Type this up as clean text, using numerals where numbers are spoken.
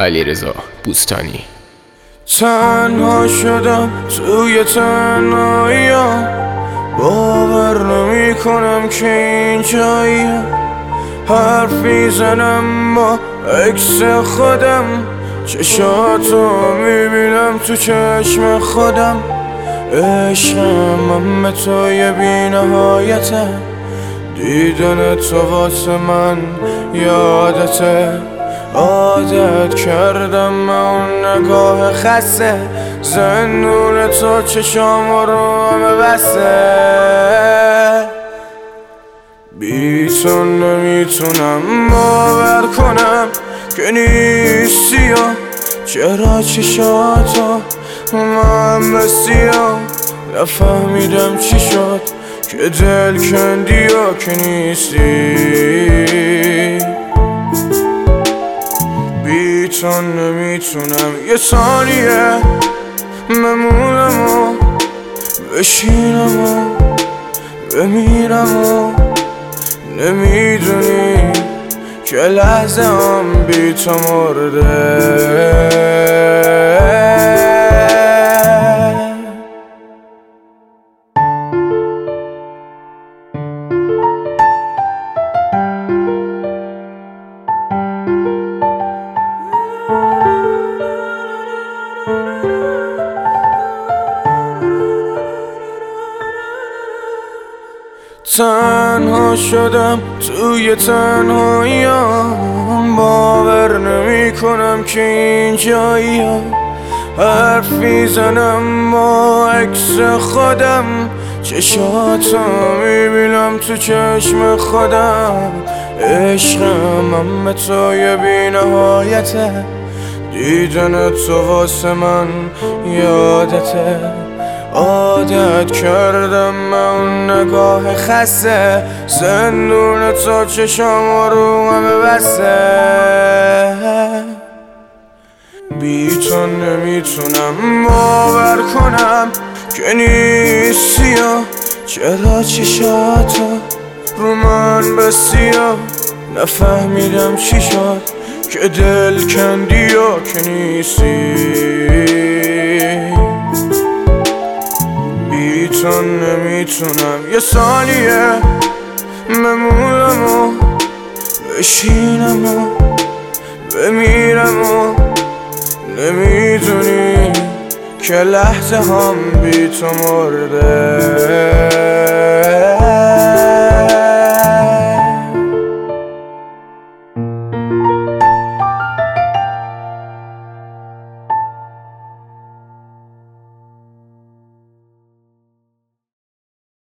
علیرضا بوستانی. تنها شدم توی تنهاییم، باور نمی کنم که اینجاییم. حرفی زنم با عکس خودم، چشاتو میبینم تو چشم خودم. عشقم به توی بی نهایته، دیدن تو واسه من یادته. عادت کردم اون نگاه خسته، زندون تو چشام رو همه بسته. بی تو نمیتونم باور کنم که نیستی و چرا چشاتو من بستی و نفهمیدم چی شد که دل کندی و که نیستی. بی تو نمیتونم یه ثانیه بمونم و بشینم و بمیرم و نمیدونی که لحظه هم بی تو مرده. تنها شدم توی تنهاییم، باور نمی کنم که اینجاییم. حرفی زنم با عکس خودم، چشاتو میبینم تو چشم خودم. عشقم به توی بی نهایته، دیدن تو واسه من یادته. عادت کردم اون نگاه خسته، زندون تو چشام رو همه بسته. بی تو نمیتونم باور کنم که نیستی و چرا چشاتو رو من بستی و نفهمیدم چی شد که دل کندی و که نیستی. بی تو نمیتونم یه ثانیه بمونم و بشینم و بمیرم و نمیدونی که لحظه هم بی تو مرده.